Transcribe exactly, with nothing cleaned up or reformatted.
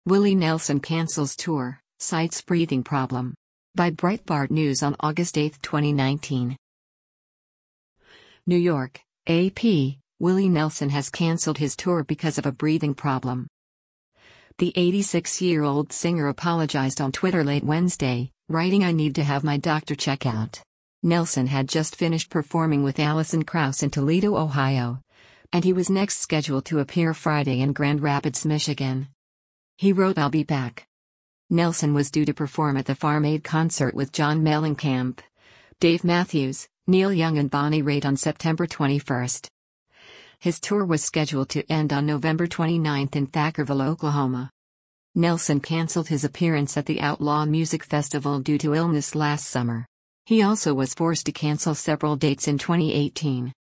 Willie Nelson cancels tour, cites breathing problem. By Breitbart News on August eighth, twenty nineteen. New York, A P, Willie Nelson has canceled his tour because of a breathing problem. The eighty-six-year-old singer apologized on Twitter late Wednesday, writing, "I need to have my doctor check out." Nelson had just finished performing with Alison Krauss in Toledo, Ohio, and he was next scheduled to appear Friday in Grand Rapids, Michigan. He wrote, "I'll be back." Nelson was due to perform at the Farm Aid concert with John Mellencamp, Dave Matthews, Neil Young and Bonnie Raitt on September twenty-first. His tour was scheduled to end on November twenty-ninth in Thackerville, Oklahoma. Nelson canceled his appearance at the Outlaw Music Festival due to illness last summer. He also was forced to cancel several dates in twenty eighteen.